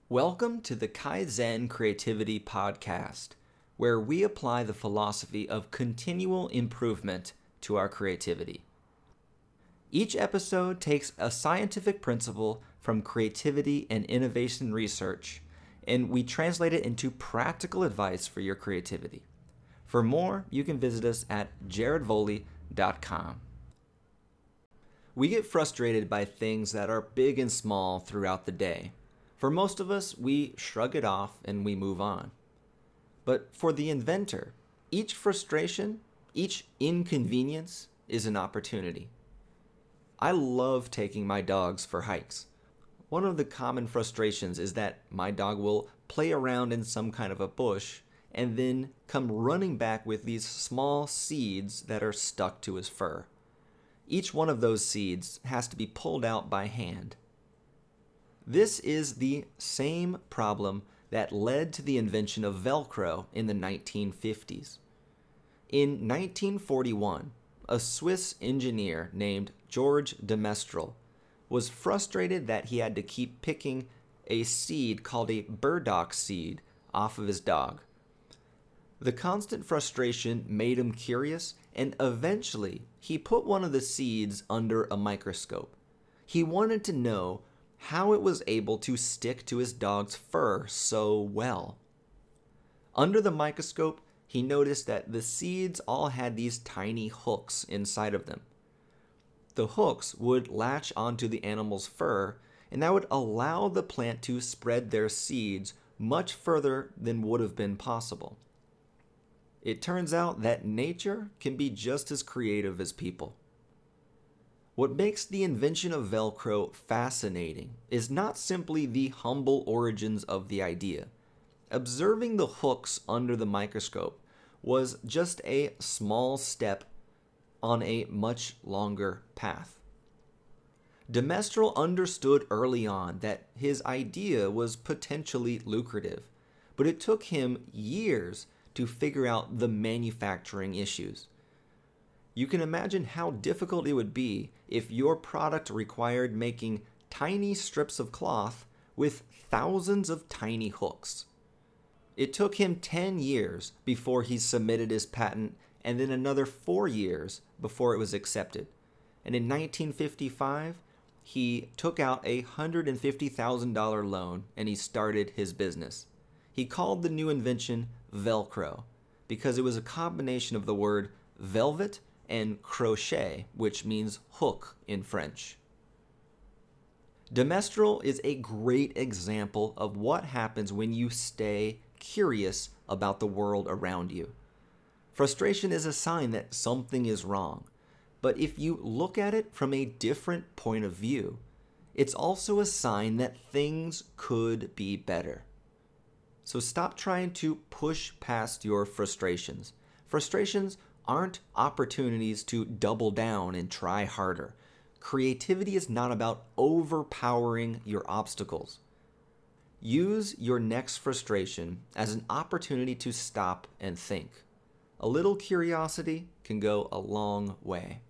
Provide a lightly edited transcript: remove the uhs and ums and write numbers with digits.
Welcome to the Kaizen Creativity Podcast, where we apply the philosophy of continual improvement to our creativity. Each episode takes a scientific principle from creativity and innovation research, and we translate it into practical advice for your creativity. For more, you can visit us at jaredvoley.com. We get frustrated by things that are big and small throughout the day. For most of us, we shrug it off and we move on. But for the inventor, each frustration, each inconvenience is an opportunity. I love taking my dogs for hikes. One of the common frustrations is that my dog will play around in some kind of a bush and then come running back with these small seeds that are stuck to his fur. Each one of those seeds has to be pulled out by hand. This is the same problem that led to the invention of Velcro in the 1950s. In 1941, a Swiss engineer named George de Mestral was frustrated that he had to keep picking a seed called a burdock seed off of his dog. The constant frustration made him curious, and eventually he put one of the seeds under a microscope. He wanted to know how it was able to stick to his dog's fur so well. Under the microscope, he noticed that the seeds all had these tiny hooks inside of them. The hooks would latch onto the animal's fur, and that would allow the plant to spread their seeds much further than would have been possible. It turns out that nature can be just as creative as people. What makes the invention of Velcro fascinating is not simply the humble origins of the idea. Observing the hooks under the microscope was just a small step on a much longer path. De Mestral understood early on that his idea was potentially lucrative, but it took him years to figure out the manufacturing issues. You can imagine how difficult it would be if your product required making tiny strips of cloth with thousands of tiny hooks. It took him 10 years before he submitted his patent, and then another 4 years before it was accepted. And in 1955, he took out a $150,000 loan and he started his business. He called the new invention Velcro because it was a combination of the word velvet and crochet, which means hook in French. De Mestral is a great example of what happens when you stay curious about the world around you. Frustration is a sign that something is wrong, but if you look at it from a different point of view, it's also a sign that things could be better. So stop trying to push past your frustrations. Frustrations aren't opportunities to double down and try harder. Creativity is not about overpowering your obstacles. Use your next frustration as an opportunity to stop and think. A little curiosity can go a long way.